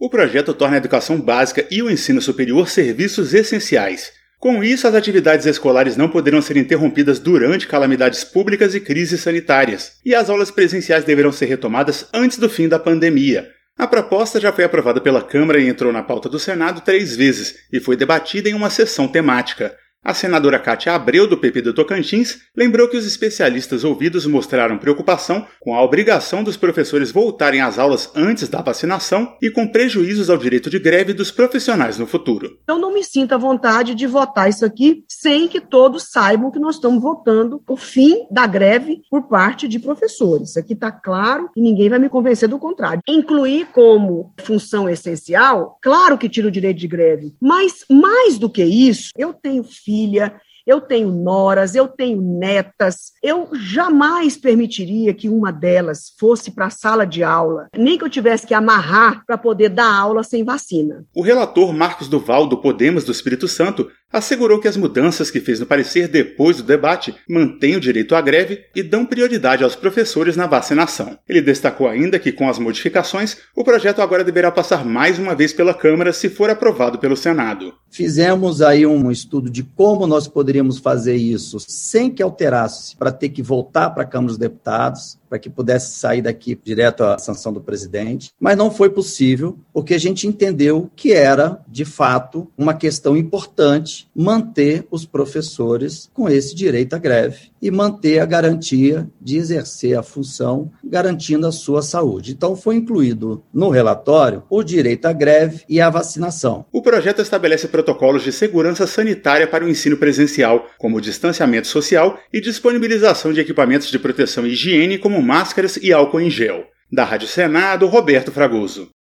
O projeto torna a educação básica e o ensino superior serviços essenciais. Com isso, as atividades escolares não poderão ser interrompidas durante calamidades públicas e crises sanitárias, e as aulas presenciais deverão ser retomadas antes do fim da pandemia. A proposta já foi aprovada pela Câmara e entrou na pauta do Senado 3 vezes, e foi debatida em uma sessão temática. A senadora Cátia Abreu, do PP do Tocantins, lembrou que os especialistas ouvidos mostraram preocupação com a obrigação dos professores voltarem às aulas antes da vacinação e com prejuízos ao direito de greve dos profissionais no futuro. Eu não me sinto à vontade de votar isso aqui sem que todos saibam que nós estamos votando o fim da greve por parte de professores. Isso aqui está claro e ninguém vai me convencer do contrário. Incluir como função essencial, claro que tira o direito de greve, mas mais do que isso, eu tenho filha, eu tenho noras, eu tenho netas, eu jamais permitiria que uma delas fosse para a sala de aula, nem que eu tivesse que amarrar para poder dar aula sem vacina. O relator Marcos Duval, do Podemos do Espírito Santo, assegurou que as mudanças que fez no parecer depois do debate mantêm o direito à greve e dão prioridade aos professores na vacinação. Ele destacou ainda que, com as modificações, o projeto agora deverá passar mais uma vez pela Câmara se for aprovado pelo Senado. Fizemos aí um estudo de como nós poderíamos fazer isso sem que alterasse, para ter que voltar para a Câmara dos Deputados, para que pudesse sair daqui direto à sanção do presidente, mas não foi possível, porque a gente entendeu que era, de fato, uma questão importante manter os professores com esse direito à greve e manter a garantia de exercer a função, garantindo a sua saúde. Então, foi incluído no relatório o direito à greve e à vacinação. O projeto estabelece protocolos de segurança sanitária para o ensino presencial, como o distanciamento social e disponibilização de equipamentos de proteção e higiene, como máscaras e álcool em gel. Da Rádio Senado, Roberto Fragoso.